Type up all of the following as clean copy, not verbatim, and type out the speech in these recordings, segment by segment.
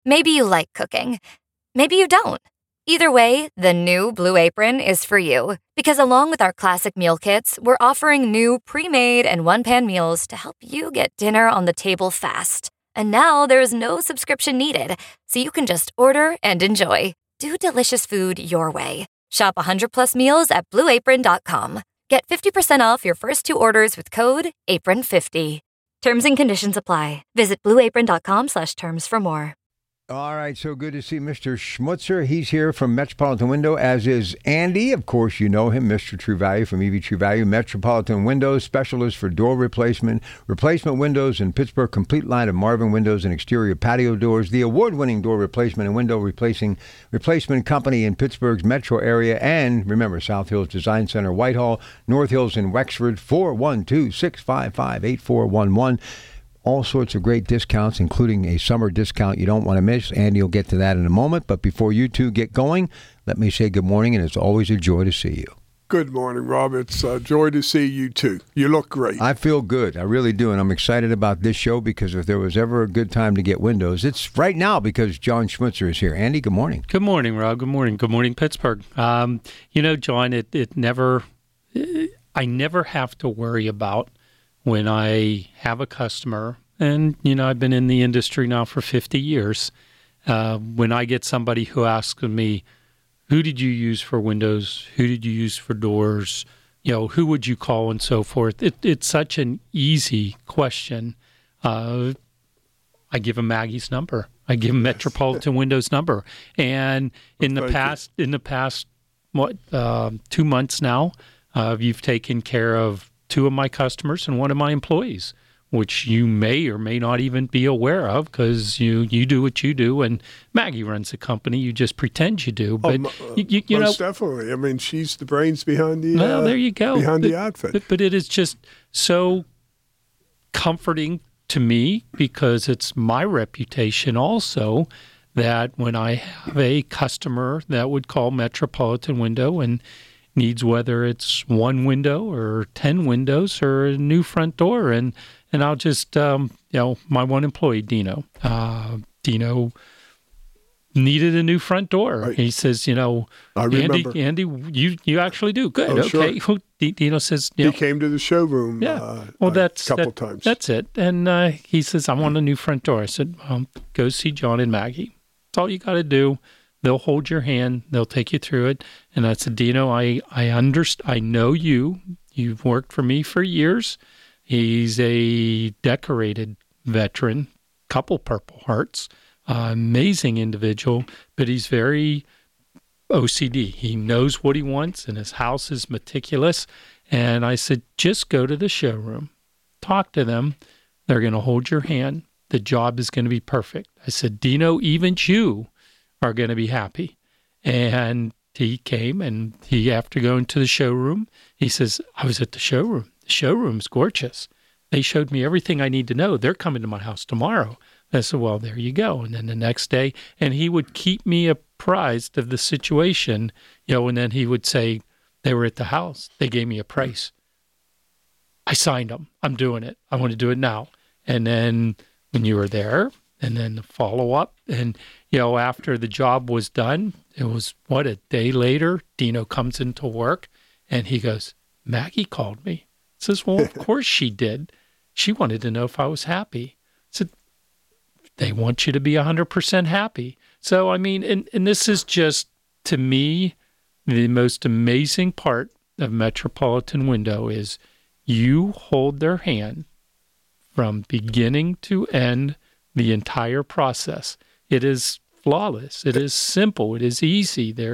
Maybe you like cooking. Maybe you don't. Either way, the new Blue Apron is for you. Because along with our classic meal kits, we're offering new pre-made and one-pan meals to help you get dinner on the table fast. And now there's no subscription needed, so you can just order and enjoy. Do delicious food your way. Shop 100 plus meals at blueapron.com. Get 50% off your first 2 orders with code APRON50. Terms and conditions apply. Visit blueapron.com/terms for more. All right, so good to see Mr. Schmutzer. He's here from Metropolitan Window, as is Andy. Of course, you know him, Mr. True Value from EV True Value. Metropolitan Windows, specialist for door replacement windows in Pittsburgh, complete line of Marvin windows and exterior patio doors. The award-winning door replacement and window replacement company in Pittsburgh's metro area. And remember, South Hills Design Center, Whitehall, North Hills in Wexford, 412-655-8411. All sorts of great discounts, including a summer discount you don't want to miss. Andy will get to that in a moment. But before you two get going, let me say good morning, and it's always a joy to see you. Good morning, Rob. It's a joy to see you, too. You look great. I feel good. I really do. And I'm excited about this show because if there was ever a good time to get windows, it's right now because John Schmutzer is here. Andy, good morning. Good morning, Rob. Good morning. Good morning, Pittsburgh. John, I never have to worry about when I have a customer, and, I've been in the industry now for 50 years, when I get somebody who asks me, who did you use for windows? Who did you use for doors? Who would you call and so forth? It's such an easy question. I give them Maggie's number. I give them Metropolitan Windows number. And in the past, 2 months now, you've taken care of 2 of my customers and 1 of my employees, which you may or may not even be aware of because you do what you do, and Maggie runs the company. You just pretend you do, but you most definitely. I mean, she's the brains behind the. Well, there you go. Behind the outfit. But it is just so comforting to me because it's my reputation also that when I have a customer that would call Metropolitan Window and needs whether it's 1 window or 10 windows or a new front door. And I'll just, my one employee, Dino. Dino needed a new front door. Right. He says, I remember. Andy, you actually do. Good. Okay. Sure. Dino says, he came to the showroom a couple times. That's it. And he says, I want a new front door. I said, go see John and Maggie. That's all you got to do. They'll hold your hand. They'll take you through it. And I said, Dino, I know you. You've worked for me for years. He's a decorated veteran, couple Purple Hearts, amazing individual, but he's very OCD. He knows what he wants, and his house is meticulous. And I said, just go to the showroom. Talk to them. They're going to hold your hand. The job is going to be perfect. I said, Dino, even you are going to be happy. And he came, and after going to the showroom, he says, I was at the showroom. The showroom's gorgeous. They showed me everything I need to know. They're coming to my house tomorrow. I said, well, there you go. And then the next day, and he would keep me apprised of the situation, and then he would say, they were at the house. They gave me a price. I signed them. I'm doing it. I want to do it now. And then when you were there, and then the follow-up, and, after the job was done, it was, a day later, Dino comes into work, and he goes, Maggie called me. I says, well, of course she did. She wanted to know if I was happy. I said, they want you to be 100% happy. So, I mean, and this is just, to me, the most amazing part of Metropolitan Window is you hold their hand from beginning to end, the entire process. It is flawless. It is simple. It is easy. There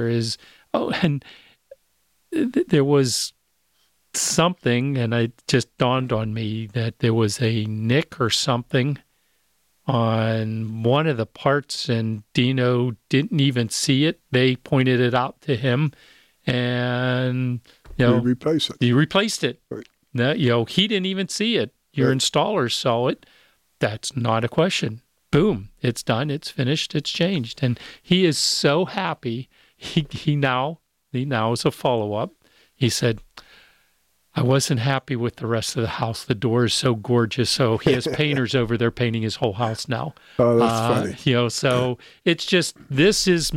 was something, and it just dawned on me that there was a nick or something on one of the parts, and Dino didn't even see it. They pointed it out to him, and you replace it. You replaced it. Right. No, he didn't even see it. Your installer saw it. That's not a question. Boom, it's done, it's finished, it's changed. And he is so happy. He now is a follow-up. He said, I wasn't happy with the rest of the house. The door is so gorgeous. So he has painters over there painting his whole house now. Oh, that's funny. So it's just, this is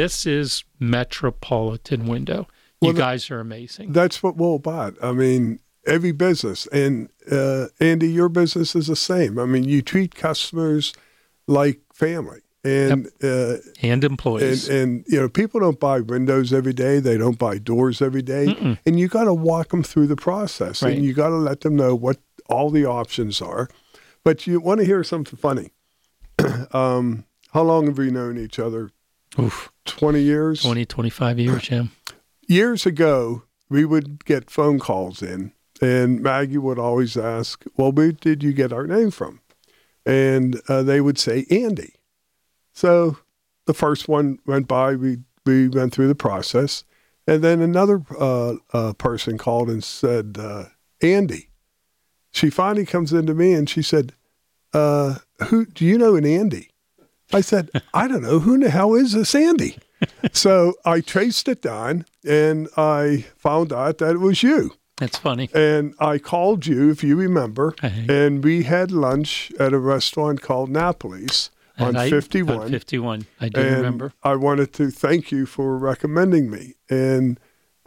Metropolitan Window. You guys are amazing. That's what we're about. I mean, every business, and Andy, your business is the same. I mean, you treat customers like family. And employees. And people don't buy windows every day. They don't buy doors every day. Mm-mm. And you got to walk them through the process. Right. And you got to let them know what all the options are. But you want to hear something funny. How long have we known each other? 20 years? 25 years, yeah. Years ago, we would get phone calls in, and Maggie would always ask, well, where did you get our name from? And they would say, Andy. So the first one went by, we went through the process, and then another person called and said, Andy. She finally comes into me and she said, who do you know an Andy? I said, I don't know. Who the hell is this Andy? So I traced it down, and I found out that it was you. That's funny. And I called you, if you remember, and we had lunch at a restaurant called Napoli's. On 51. On 51, I do remember. I wanted to thank you for recommending me. And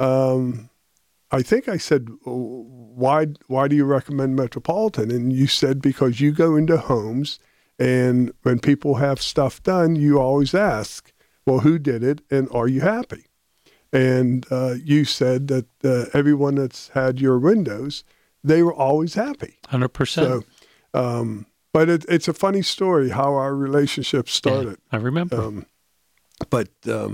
I think I said, why do you recommend Metropolitan? And you said, because you go into homes, and when people have stuff done, you always ask, well, who did it, and are you happy? And you said that everyone that's had your windows, they were always happy. 100%. So, but it's a funny story how our relationship started. Yeah, I remember. But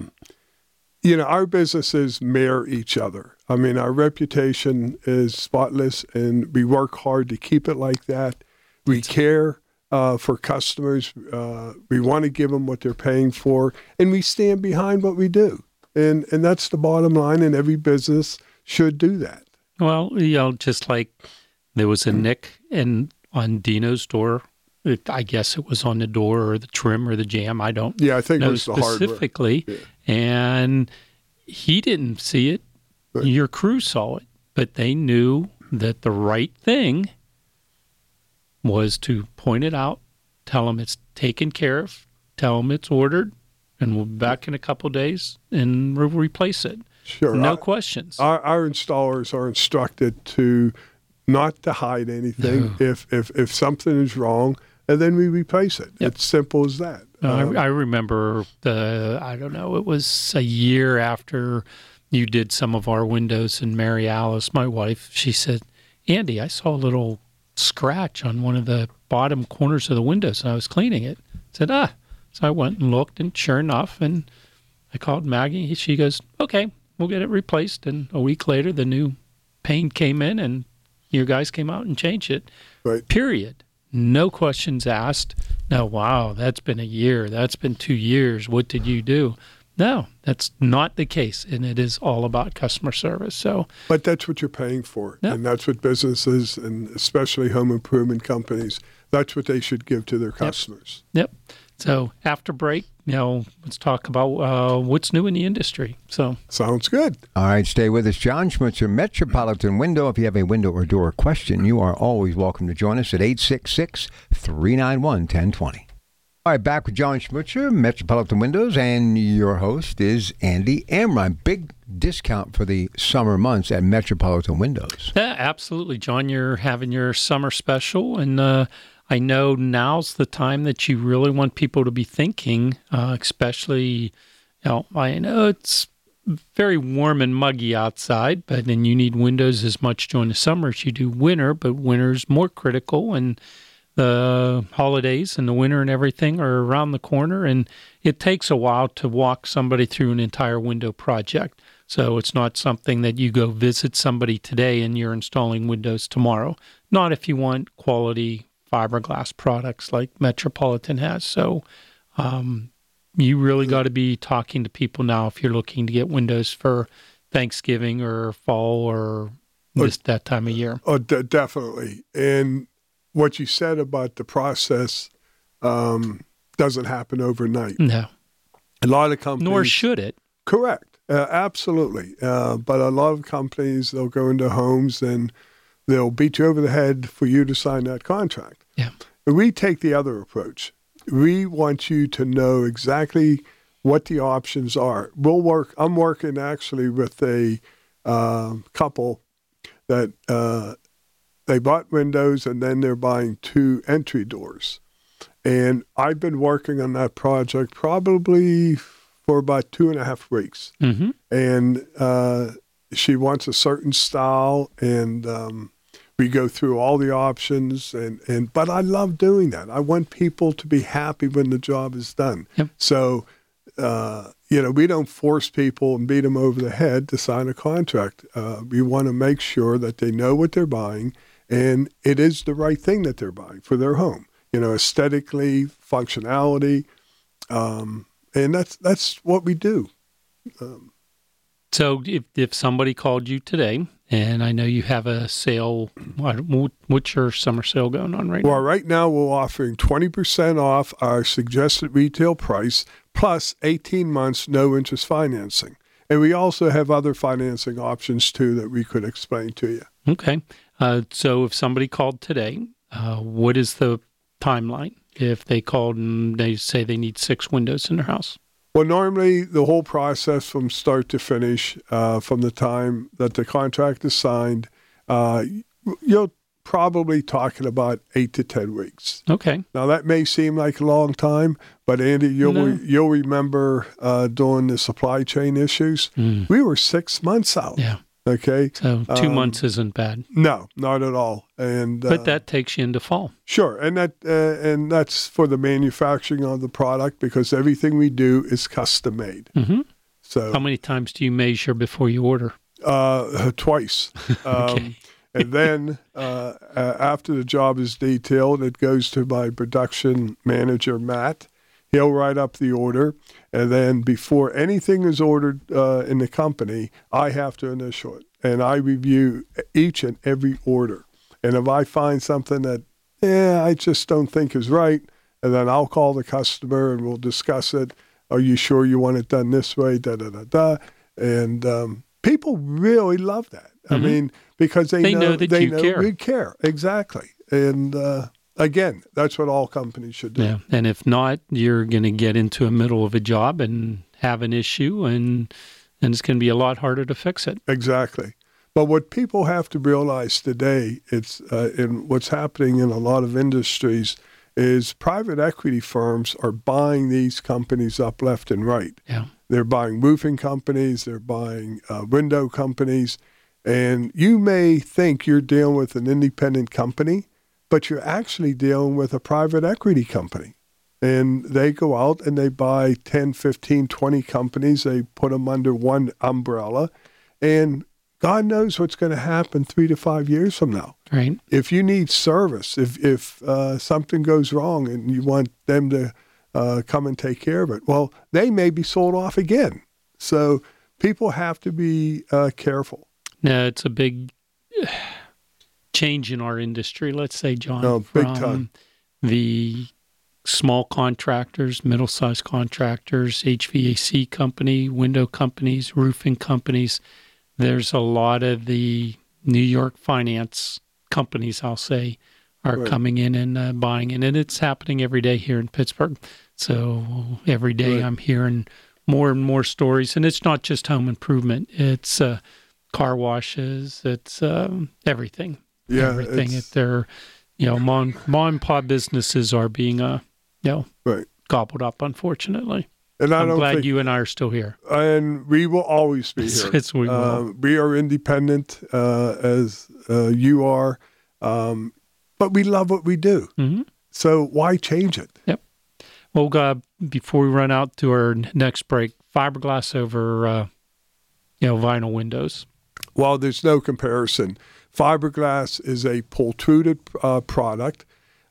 our businesses mirror each other. I mean, our reputation is spotless, and we work hard to keep it like that. We care for customers. We want to give them what they're paying for, and we stand behind what we do. And that's the bottom line, and every business should do that. Well, just like there was a nick on Dino's door. I guess it was on the door or the trim or the jam. I don't I think know it was specifically. The hardware. And he didn't see it. Right. Your crew saw it. But they knew that the right thing was to point it out, tell them it's taken care of, tell them it's ordered, and we'll be back in a couple of days and we'll replace it. Sure. No questions. Our installers are instructed to not to hide anything. No. If something is wrong, and then we replace it. Yep. It's simple as that. I remember it was a year after you did some of our windows, and Mary Alice, my wife, she said, Andy, I saw a little scratch on one of the bottom corners of the windows, and I was cleaning it. I said, So I went and looked, and sure enough, and I called Maggie. She goes, okay, we'll get it replaced. And a week later, the new paint came in, and your guys came out and changed it. Right. Period. No questions asked. No, wow, that's been a year. That's been 2 years. What did you do? No, that's not the case, and it is all about customer service. So, but that's what you're paying for, yep. And that's what businesses, and especially home improvement companies, that's what they should give to their customers. Yep. So after break, let's talk about what's new in the industry. So sounds good. All right, stay with us. John Schmutzer, Metropolitan Window. If you have a window or door question, you are always welcome to join us at 866-391-1020. All right, back with John Schmutzer, Metropolitan Windows, and your host is Andy Amrine. Big discount for the summer months at Metropolitan Windows. Yeah, absolutely, John. You're having your summer special, and I know now's the time that you really want people to be thinking, especially, I know it's very warm and muggy outside, but then you need windows as much during the summer as you do winter, but winter's more critical, and the holidays and the winter and everything are around the corner, and it takes a while to walk somebody through an entire window project. So it's not something that you go visit somebody today and you're installing windows tomorrow. Not if you want quality fiberglass products like Metropolitan has. So you really got to be talking to people now if you're looking to get windows for Thanksgiving or fall or that time of year. Oh, definitely. And what you said about the process doesn't happen overnight. No. A lot of companies... Nor should it. Correct. Absolutely. But a lot of companies, they'll go into homes and they'll beat you over the head for you to sign that contract. Yeah. We take the other approach. We want you to know exactly what the options are. I'm working actually with a couple that they bought windows and then they're buying 2 entry doors. And I've been working on that project probably for about 2.5 weeks. Mm-hmm. And she wants a certain style, and we go through all the options. But I love doing that. I want people to be happy when the job is done. Yep. So, we don't force people and beat them over the head to sign a contract. We want to make sure that they know what they're buying, and it is the right thing that they're buying for their home. Aesthetically, functionality. And that's what we do. So if somebody called you today, and I know you have a sale, what's your summer sale going on right now? Well, right now we're offering 20% off our suggested retail price plus 18 months no interest financing. And we also have other financing options too that we could explain to you. Okay. So if somebody called today, what is the timeline? If they called and they say they need 6 windows in their house? Well, normally the whole process from start to finish, from the time that the contract is signed, you're probably talking about 8 to 10 weeks. Okay. Now, that may seem like a long time, but Andy, you'll remember during the supply chain issues, we were 6 months out. Yeah. Okay. So 2 months isn't bad. No, not at all. But that takes you into fall. Sure, and that's for the manufacturing of the product because everything we do is custom made. Mm-hmm. So how many times do you measure before you order? Twice. Okay. And then after the job is detailed, it goes to my production manager, Matt. He'll write up the order, and then before anything is ordered in the company, I have to initial it, and I review each and every order. And if I find something that, I just don't think is right, and then I'll call the customer and we'll discuss it. Are you sure you want it done this way? Da-da-da-da. And people really love that. Mm-hmm. I mean, because they know that you care. We care. Exactly. And again, that's what all companies should do. Yeah, and if not, you're going to get into the middle of a job and have an issue, and it's going to be a lot harder to fix it. Exactly. But what people have to realize today, it's in what's happening in a lot of industries, is private equity firms are buying these companies up left and right. Yeah, they're buying roofing companies, they're buying window companies, and you may think you're dealing with an independent company, but you're actually dealing with a private equity company. And they go out and they buy 10, 15, 20 companies. They put them under one umbrella. And God knows what's going to happen 3 to 5 years from now. right. If you need service, if something goes wrong and you want them to come and take care of it, well, they may be sold off again. So people have to be careful. No, it's a big change in our industry, let's say, John. Oh, big from time. The small contractors, middle-sized contractors, HVAC company, window companies, roofing companies. There's a lot of the New York finance companies, I'll say, are Right. coming in and buying in. And it's happening every day here in Pittsburgh. So every day Right. I'm hearing more and more stories. And it's not just home improvement. It's car washes. It's everything. Yeah, Everything. it's- They're, mom and pop businesses are being, Right. gobbled up, unfortunately. And I I'm don't glad think, you and I are still here. and we will always be here. Yes, we will. We are independent as you are, but we love what we do. Mhm. So why change it? Well, before we run out to our next break, fiberglass over, vinyl windows. Well, there's no comparison. Fiberglass is a pultruded product.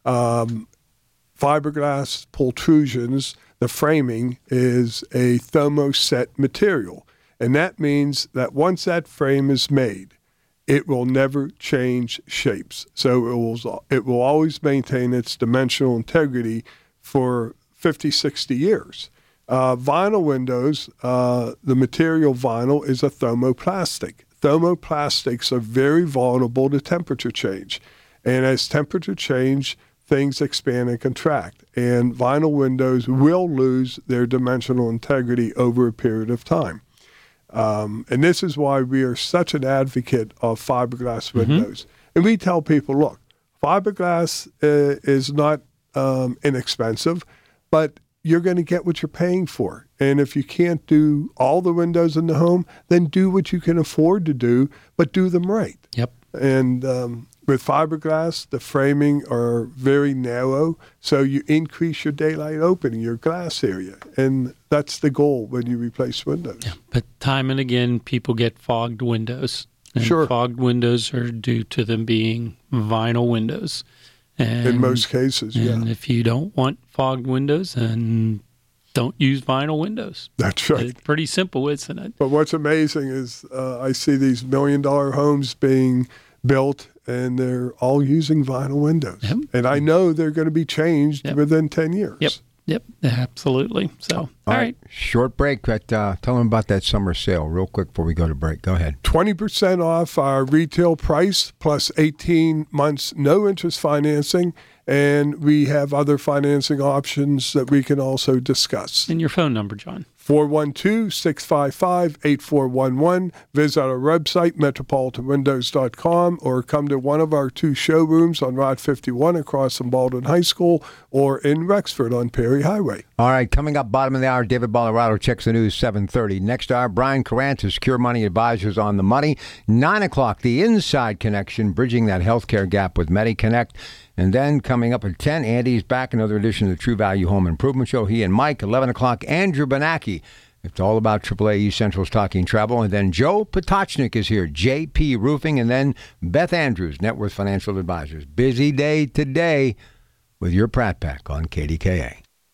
Fiberglass pultrusions, the framing is a thermoset material. And that means that once that frame is made, it will never change shapes. So it will always maintain its dimensional integrity for 50, 60 years. Vinyl windows, the material vinyl is a thermoplastic. Thermoplastics are very vulnerable to temperature change. And as temperature change, things expand and contract. And vinyl windows will lose their dimensional integrity over a period of time. And this is why we are such an advocate of fiberglass windows. And we tell people, look, fiberglass is not inexpensive, but you're going to get what you're paying for. And if you can't do all the windows in the home, then do what you can afford to do, but do them right. Yep. And with fiberglass, the framing are very narrow, so you increase your daylight opening, your glass area. And that's the goal when you replace windows. Yeah. But time and again, people get fogged windows. And Sure. Fogged windows are due to them being vinyl windows. And, In most cases, and if you don't want fogged windows, then don't use vinyl windows. That's right. It's pretty simple, isn't it? But what's amazing is I see these $1 million homes being built, and they're all using vinyl windows. Yep. And I know they're going to be changed Yep. within 10 years. Yep, absolutely. So, all right. Short break, but tell them about that summer sale real quick before we go to break. Go ahead. 20% off our retail price plus 18 months no interest financing. And we have other financing options that we can also discuss. And your phone number, John. 412-655-8411. Visit our website, metropolitanwindows.com, or come to one of our 2 showrooms on Route 51 across from Baldwin High School or in Rexford on Perry Highway. All right, coming up, bottom of the hour, David Bolorado checks the news, 7:30. Next hour, Brian Carantis, Secure Money Advisors on the Money. 9 o'clock, The Inside Connection, bridging that healthcare gap with MediConnect. And then coming up at 10, Andy's back, another edition of the True Value Home Improvement Show. He and Mike, 11 o'clock, Andrew Benacki. It's all about AAA East Central's Talking Travel. And then Joe Potochnik is here, JP Roofing. And then Beth Andrews, Net Worth Financial Advisors. Busy day today with your Pratt Pack on KDKA.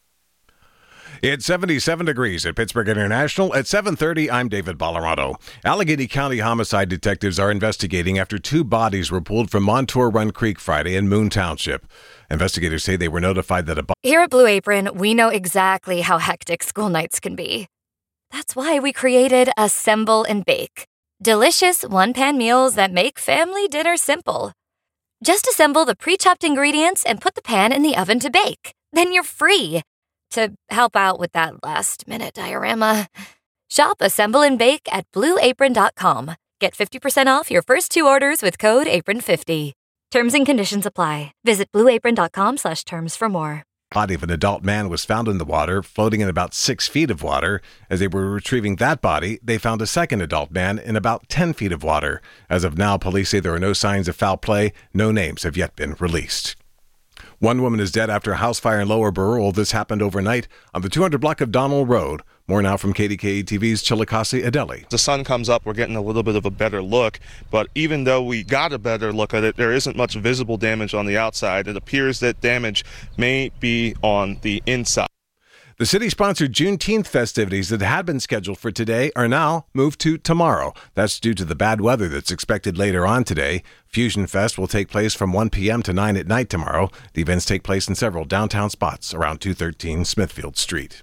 It's 77 degrees at Pittsburgh International. At 7:30, I'm David Bolorado. Allegheny County homicide detectives are investigating after 2 bodies were pulled from Montour Run Creek Friday in Moon Township. Investigators say they were notified that a body... Here at Blue Apron, we know exactly how hectic school nights can be. That's why we created Assemble and Bake. Delicious one-pan meals that make family dinner simple. Just assemble the pre-chopped ingredients and put the pan in the oven to bake. Then you're free to help out with that last-minute diorama. Shop Assemble and Bake at BlueApron.com. Get 50% off your first 2 orders with code APRON50. Terms and conditions apply. Visit BlueApron.com/terms for more. Body of an adult man was found in the water, floating in about 6 feet of water. As they were retrieving that body, they found a second adult man in about 10 feet of water. As of now, police say there are no signs of foul play. No names have yet been released. One woman is dead after a house fire in Lower Burrell. This happened overnight on the 200 block of Donald Road. More now from KDKA-TV's Chillicothe Adeli. The sun comes up, we're getting a little bit of a better look, but even though we got a better look at it, there isn't much visible damage on the outside. It appears that damage may be on the inside. The city-sponsored Juneteenth festivities that had been scheduled for today are now moved to tomorrow. That's due to the bad weather that's expected later on today. Fusion Fest will take place from 1 p.m. to 9 at night tomorrow. The events take place in several downtown spots around 213 Smithfield Street.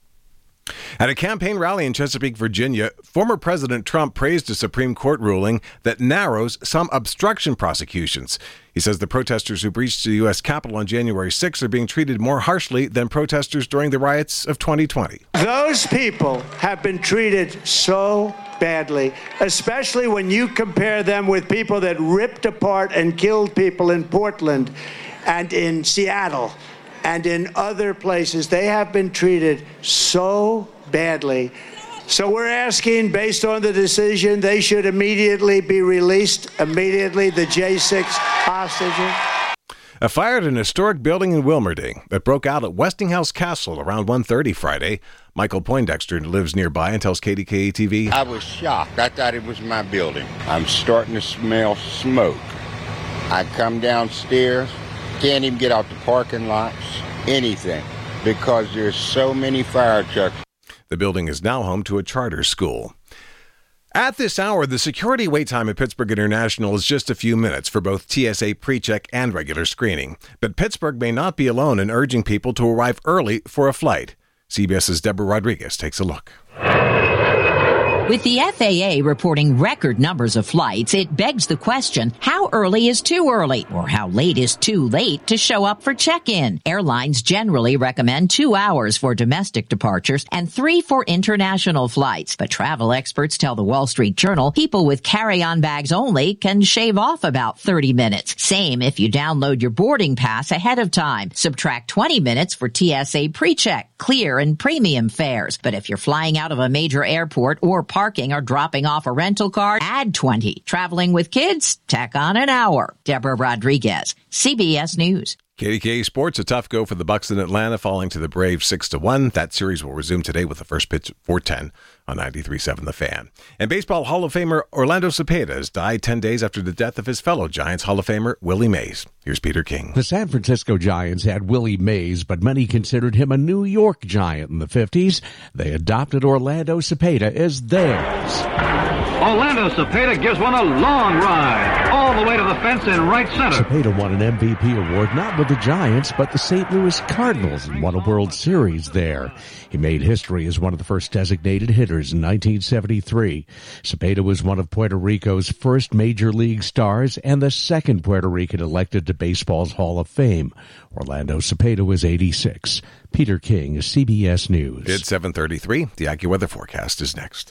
At a campaign rally in Chesapeake, Virginia, former President Trump praised a Supreme Court ruling that narrows some obstruction prosecutions. He says the protesters who breached the U.S. Capitol on January 6 are being treated more harshly than protesters during the riots of 2020. Those people have been treated so badly, especially when you compare them with people that ripped apart and killed people in Portland and in Seattle and in other places. They have been treated so badly. So we're asking, based on the decision, they should immediately be released, immediately, the J6 hostages. A fire at an historic building in Wilmerding that broke out at Westinghouse Castle around 1:30 Friday. Michael Poindexter lives nearby and tells KDKA-TV. I was shocked. I thought it was my building. I'm starting to smell smoke. I come downstairs, can't even get out the parking lots, anything, because there's so many fire trucks. The building is now home to a charter school. At this hour, the security wait time at Pittsburgh International is just a few minutes for both TSA PreCheck and regular screening. But Pittsburgh may not be alone in urging people to arrive early for a flight. CBS's Deborah Rodriguez takes a look. With the FAA reporting record numbers of flights, it begs the question, how early is too early? Or how late is too late to show up for check-in? Airlines generally recommend 2 hours for domestic departures and 3 for international flights. But travel experts tell the Wall Street Journal people with carry-on bags only can shave off about 30 minutes. Same if you download your boarding pass ahead of time. Subtract 20 minutes for TSA pre-check, clear, and premium fares. But if you're flying out of a major airport or parking or dropping off a rental car, add 20. Traveling with kids, tack on an hour. Deborah Rodriguez, CBS News. KDKA Sports, a tough go for the Bucks in Atlanta, falling to the Braves 6-1. That series will resume today with the first pitch at 4:10 on 93.7 The Fan. And Baseball Hall of Famer Orlando Cepeda has died 10 days after the death of his fellow Giants Hall of Famer Willie Mays. Here's Peter King. The San Francisco Giants had Willie Mays, but many considered him a New York Giant in the 50s. They adopted Orlando Cepeda as theirs. Orlando Cepeda gives one a long ride, all the way to the fence in right center. Cepeda won an MVP award not with the Giants, but the St. Louis Cardinals, and won a World Series there. He made history as one of the first designated hitters in 1973. Cepeda was one of Puerto Rico's first major league stars and the second Puerto Rican elected to baseball's Hall of Fame. Orlando Cepeda was 86. Peter King, CBS News. It's 7:33. The AccuWeather forecast is next.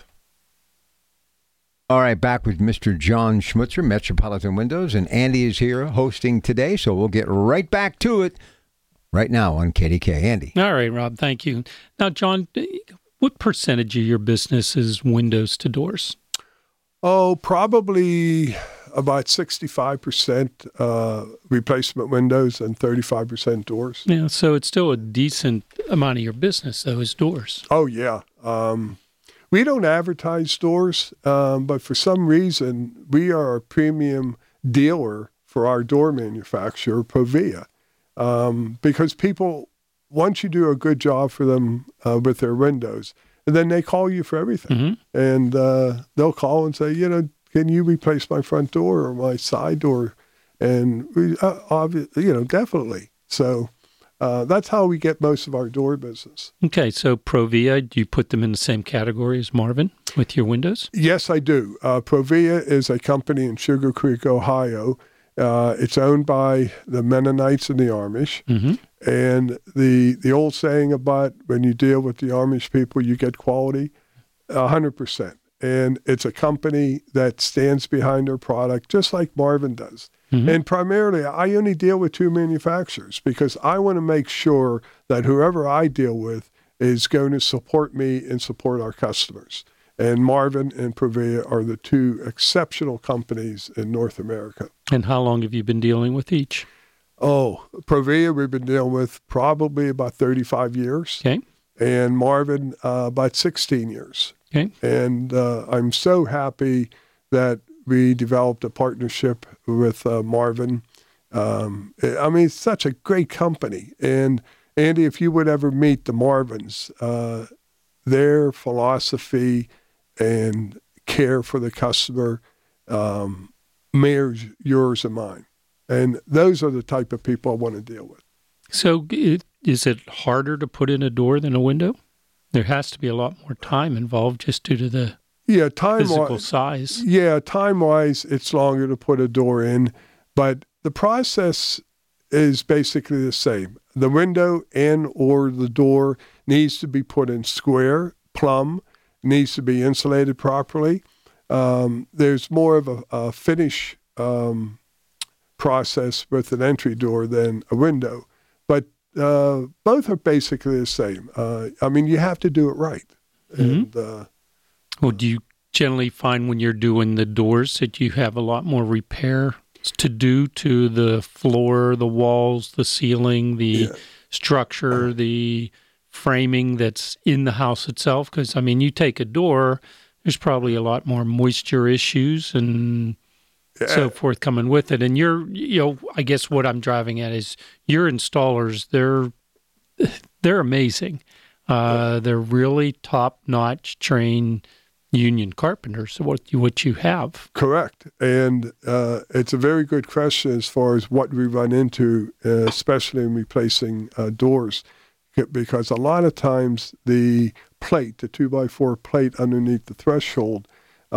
All right, back with Mr. John Schmutzer, Metropolitan Windows, and Andy is here hosting today, so we'll get right back to it right now on KDK. Andy. All right, Rob, thank you. Now, John, what percentage of your business is windows to doors? Oh, probably about 65% replacement windows and 35% doors. Yeah, so it's still a decent amount of your business, though, is doors. Oh, yeah. We don't advertise doors, but for some reason, we are a premium dealer for our door manufacturer, Provia, because people, once you do a good job for them with their windows, and then they call you for everything. Mm-hmm. And they'll call and say, can you replace my front door or my side door? And, definitely. So that's how we get most of our door business. Okay, so Provia, do you put them in the same category as Marvin with your windows? Yes, I do. Provia is a company in Sugar Creek, Ohio. It's owned by the Mennonites and the Amish. Mm-hmm. And the old saying about when you deal with the Amish people, you get quality, 100%. And it's a company that stands behind their product, just like Marvin does. Mm-hmm. And primarily, I only deal with 2 manufacturers because I want to make sure that whoever I deal with is going to support me and support our customers. And Marvin and Provia are the 2 exceptional companies in North America. And how long have you been dealing with each? Oh, Provia we've been dealing with probably about 35 years. Okay. And Marvin about 16 years. Okay. And I'm so happy that we developed a partnership with Marvin. It's such a great company. And Andy, if you would ever meet the Marvins, their philosophy and care for the customer mirrors yours and mine. And those are the type of people I want to deal with. So is it harder to put in a door than a window? There has to be a lot more time involved just due to the physical size. Yeah, time-wise, it's longer to put a door in, but the process is basically the same. The window and or the door needs to be put in square, plumb, needs to be insulated properly. There's more of a finish process with an entry door than a window, but both are basically the same. You have to do it right. Mm-hmm. And, well, do you generally find when you're doing the doors that you have a lot more repair to do to the floor, the walls, the ceiling, the structure, the framing that's in the house itself? Because, you take a door, there's probably a lot more moisture issues and so forth coming with it. And I guess what I'm driving at is your installers, they're amazing. They're really top-notch trained union carpenters, what you have. Correct. And it's a very good question as far as what we run into, especially in replacing doors. because a lot of times the plate, the 2x4 plate underneath the threshold,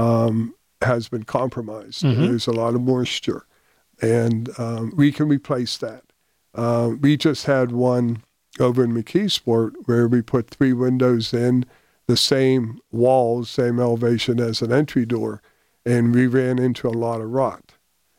has been compromised. There's a lot of moisture, and we can replace that. We just had one over in McKeesport where we put 3 windows in the same walls, same elevation as an entry door, and we ran into a lot of rot.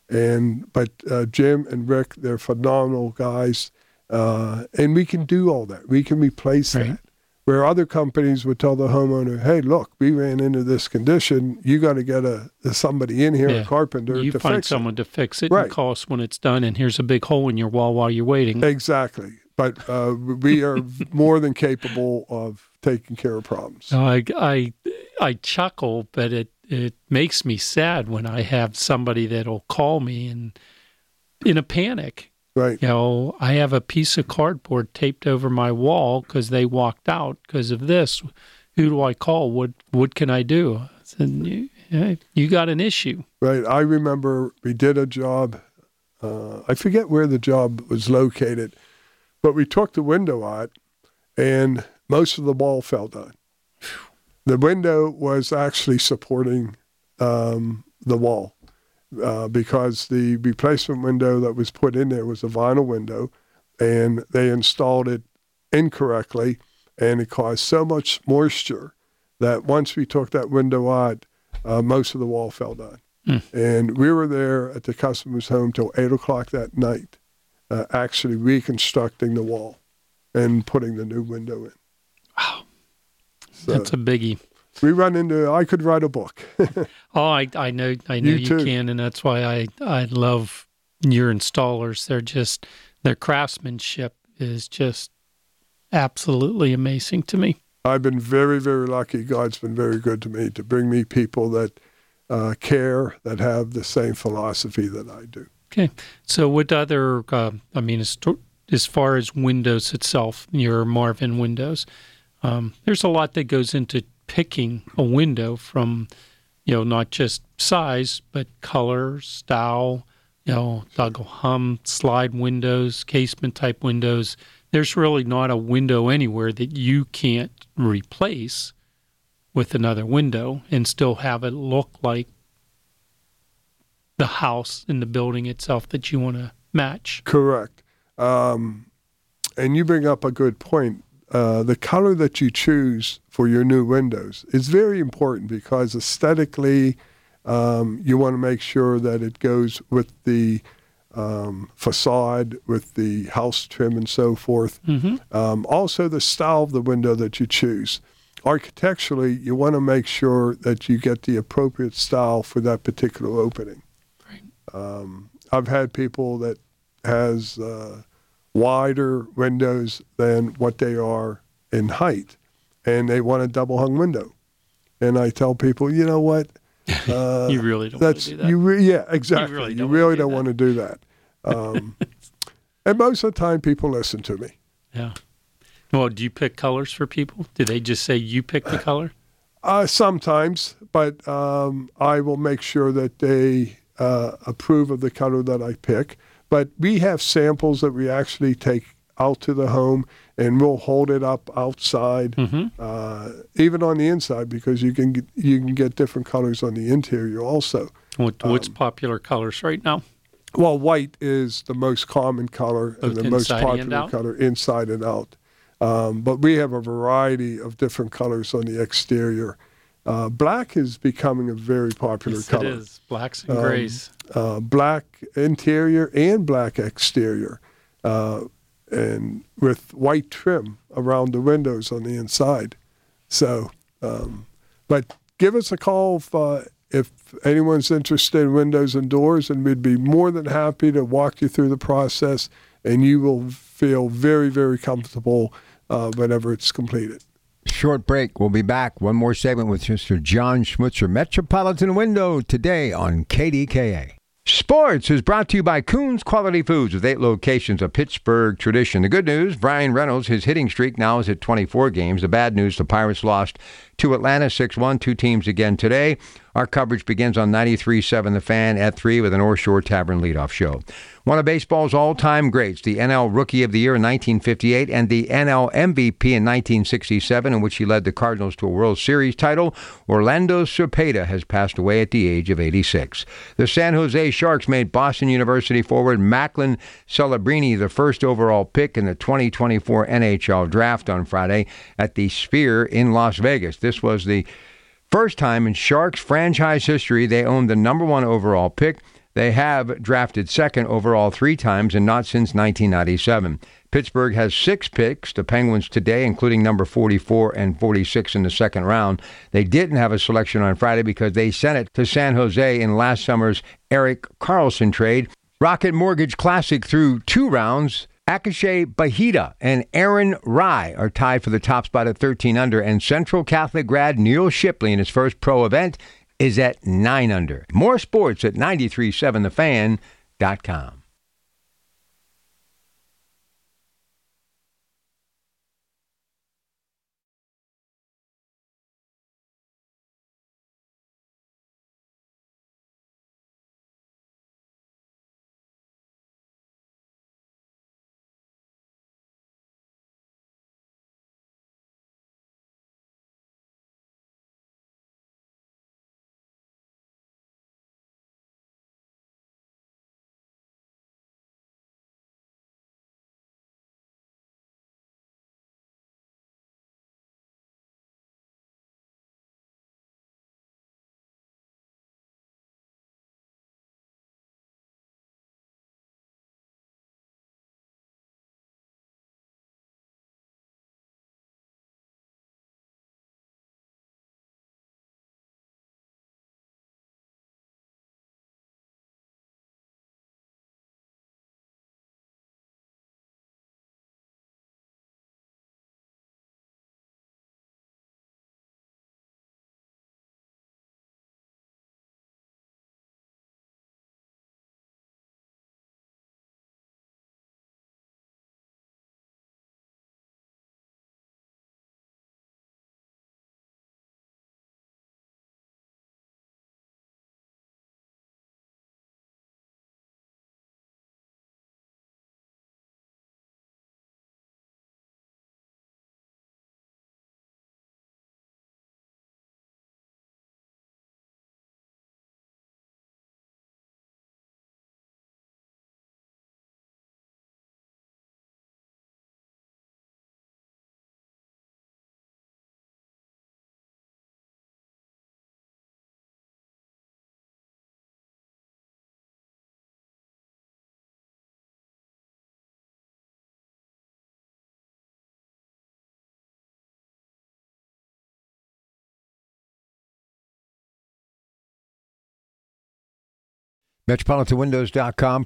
But Jim and Rick, they're phenomenal guys, and we can do all that. We can replace that. Where other companies would tell the homeowner, hey, look, we ran into this condition. You got to get somebody in here, a carpenter, to fix it. You find someone to fix it and call us when it's done, and here's a big hole in your wall while you're waiting. Exactly. But we are more than capable of taking care of problems. I chuckle, but it makes me sad when I have somebody that'll call me and in a panic. Right. You know, I have a piece of cardboard taped over my wall because they walked out because of this. Who do I call? What can I do? I said, you got an issue. Right. I remember we did a job. I forget where the job was located, but we took the window out, and most of the wall fell down. The window was actually supporting the wall. Because the replacement window that was put in there was a vinyl window, and they installed it incorrectly, and it caused so much moisture that once we took that window out, most of the wall fell down. And we were there at the customer's home till 8 o'clock that night, actually reconstructing the wall and putting the new window in. Wow. So, that's a biggie. We run into, I could write a book. I know you can, and that's why I love your installers. Their craftsmanship is just absolutely amazing to me. I've been very, very lucky. God's been very good to me to bring me people that care, that have the same philosophy that I do. Okay. So what other, as far as Windows itself, your Marvin Windows, there's a lot that goes into picking a window from, not just size, but color, style, Douglas Hum, slide windows, casement type windows. There's really not a window anywhere that you can't replace with another window and still have it look like the house and the building itself that you want to match. Correct. And you bring up a good point. The color that you choose for your new windows is very important because aesthetically, you want to make sure that it goes with the facade, with the house trim and so forth. Also, the style of the window that you choose. Architecturally, you want to make sure that you get the appropriate style for that particular opening. Right. I've had people that has wider windows than what they are in height, and they want a double hung window. And I tell people, you know what? You really don't want to do that. Yeah, exactly. You really don't want to do that. And most of the time, people listen to me. Yeah. Well, do you pick colors for people? Do they just say you pick the color? Sometimes, but I will make sure that they approve of the color that I pick. But we have samples that we actually take out to the home, and we'll hold it up outside, even on the inside, because you can get different colors on the interior also. What's popular colors right now? Well, white is the most common color and the most popular color inside and out. But we have a variety of different colors on the exterior. Black is becoming a very popular color. It is. Blacks and grays. Black interior and black exterior, and with white trim around the windows on the inside. So, but give us a call if anyone's interested in windows and doors, and we'd be more than happy to walk you through the process, and you will feel very, very comfortable whenever it's completed. Short break. We'll be back. One more segment with Mr. John Schmutzer, Metropolitan Window, today on KDKA. Sports is brought to you by Coons Quality Foods with 8 locations, a Pittsburgh tradition. The good news, Brian Reynolds, his hitting streak now is at 24 games. The bad news, the Pirates lost to Atlanta 6-1, 2 teams again today. Our coverage begins on 93.7 The Fan at 3 with an North Shore Tavern leadoff show. One of baseball's all-time greats, the NL Rookie of the Year in 1958 and the NL MVP in 1967, in which he led the Cardinals to a World Series title, Orlando Cepeda has passed away at the age of 86. The San Jose Sharks made Boston University forward Macklin Celebrini the first overall pick in the 2024 NHL Draft on Friday at the Sphere in Las Vegas. This was the first time in Sharks franchise history they owned the number 1 overall pick. They have drafted second overall 3 times and not since 1997. Pittsburgh has 6 picks. The Penguins today, including number 44 and 46 in the second round. They didn't have a selection on Friday because they sent it to San Jose in last summer's Erik Karlsson trade. Rocket Mortgage Classic through 2 rounds. Akshay Bahita and Aaron Rai are tied for the top spot at 13 under, and Central Catholic grad Neil Shipley in his first pro event is at 9 under. More sports at 937thefan.com. MetropolitanWindows.com,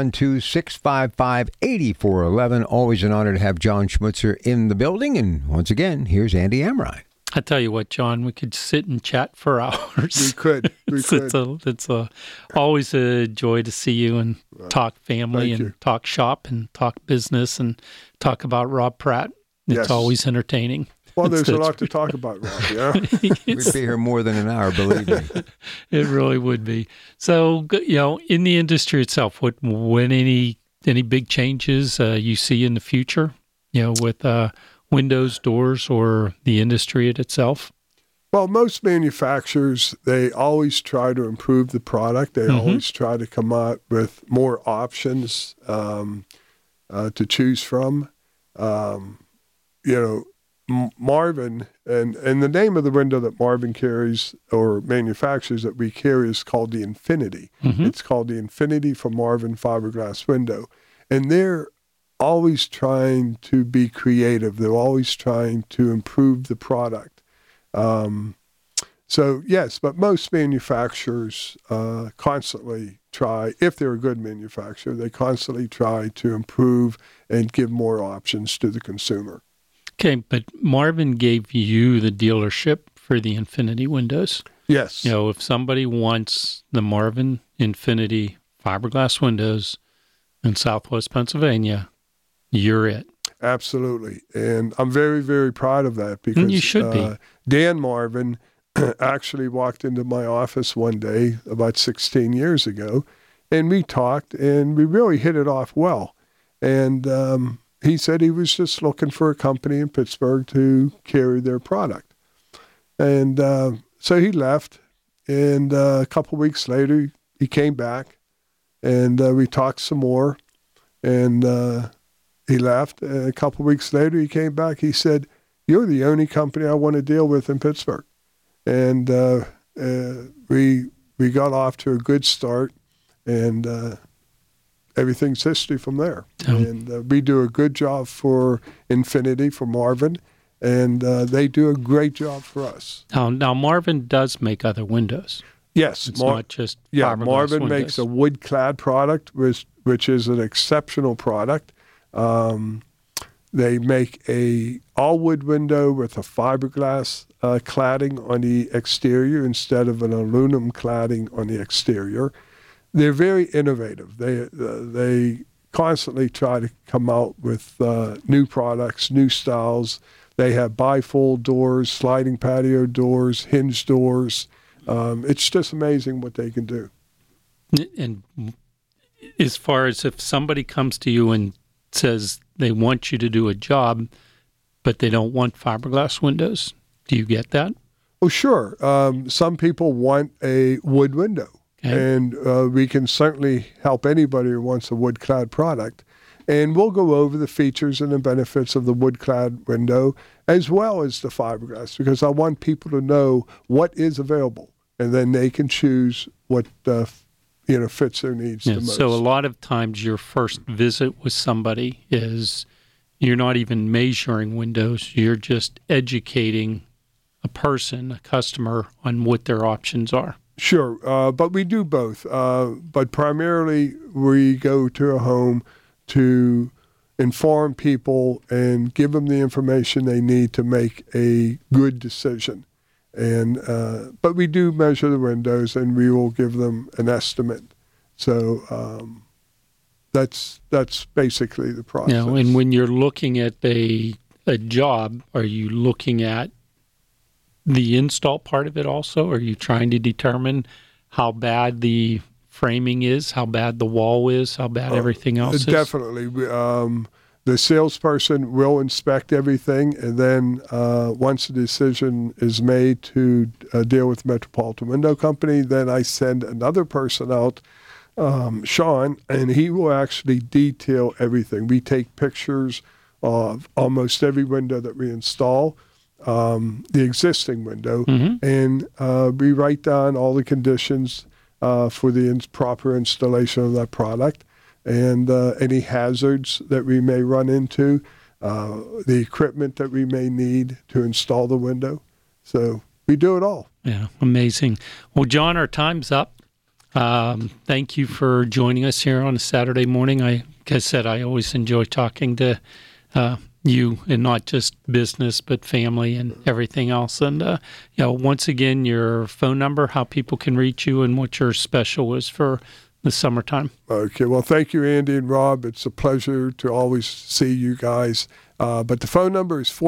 412-655-8411. Always an honor to have John Schmutzer in the building. And once again, here's Andy Amrine. I tell you what, John, we could sit and chat for hours. We could. It's always a joy to see you and talk family and talk shop and talk business and talk about Rob Pratt. It's always entertaining. Well, there's a lot to talk about, Rob, yeah? We'd be here more than an hour, believe me. It really would be. So, in the industry itself, when any big changes you see in the future, with windows, doors, or the industry itself? Well, most manufacturers, they always try to improve the product. They always try to come out with more options to choose from. Marvin, and the name of the window that Marvin carries or manufactures that we carry is called the Infinity. It's called the Infinity from Marvin fiberglass window. And they're always trying to be creative. They're always trying to improve the product. So, yes, but most manufacturers constantly try, if they're a good manufacturer, they constantly try to improve and give more options to the consumer. Okay, but Marvin gave you the dealership for the Infinity windows. Yes. If somebody wants the Marvin Infinity fiberglass windows in Southwest Pennsylvania, you're it. Absolutely. And I'm very, very proud of that because you should be. Dan Marvin actually walked into my office one day about 16 years ago, and we talked, and we really hit it off well. And he said he was just looking for a company in Pittsburgh to carry their product. And so he left, and a couple weeks later, he came back, and we talked some more, and he left. And a couple weeks later, he came back. He said, "You're the only company I want to deal with in Pittsburgh." And we got off to a good start, and everything's history from there. And we do a good job for Infinity, for Marvin, and they do a great job for us. Now Marvin does make other windows. Yes. It's not just Marvin windows. makes a wood-clad product, which is an exceptional product. They make a all-wood window with a fiberglass cladding on the exterior instead of an aluminum cladding on the exterior. They're very innovative. They constantly try to come out with new products, new styles. They have bifold doors, sliding patio doors, hinge doors. It's just amazing what they can do. And as far as if somebody comes to you and says they want you to do a job, but they don't want fiberglass windows, do you get that? Oh, sure. Some people want a wood window. Okay. And we can certainly help anybody who wants a wood-clad product. And we'll go over the features and the benefits of the wood-clad window as well as the fiberglass, because I want people to know what is available, and then they can choose what fits their needs the most. So a lot of times your first visit with somebody is you're not even measuring windows. You're just educating a person, a customer, on what their options are. Sure, but we do both. But primarily we go to a home to inform people and give them the information they need to make a good decision. And but we do measure the windows, and we will give them an estimate. So that's basically the process. And when you're looking at a job, are you looking at the install part of it also? Are you trying to determine how bad the framing is, how bad the wall is, how bad everything else is? Definitely. The salesperson will inspect everything, and then once a decision is made to deal with Metropolitan Window Company, then I send another person out, Sean, and he will actually detail everything. We take pictures of almost every window that we install, the existing window, and we write down all the conditions for the proper installation of that product, and any hazards that we may run into, the equipment that we may need to install the window. So we do it all. Yeah, amazing. Well, John, our time's up. Thank you for joining us here on a Saturday morning. Like I said, I always enjoy talking to you, and not just business, but family and everything else. And once again, your phone number, how people can reach you, and what your special is for the summertime. Okay, well, thank you, Andy and Rob. It's a pleasure to always see you guys. But the phone number is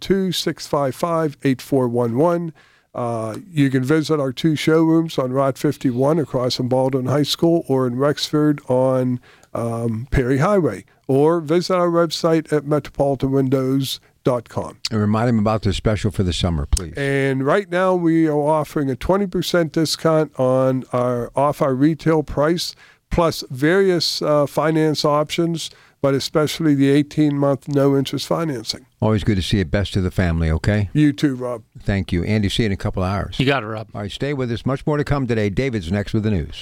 412-655-8411. You can visit our two showrooms on Route 51 across from Baldwin High School, or in Rexford on Perry Highway, or visit our website at metropolitanwindows.com. And remind them about the special for the summer, please. And right now we are offering a 20% discount on off our retail price, plus various finance options, but especially the 18-month no-interest financing. Always good to see you. Best to the family, okay? You too, Rob. Thank you. Andy, see you in a couple of hours. You got it, Rob. All right, stay with us. Much more to come today. David's next with the news.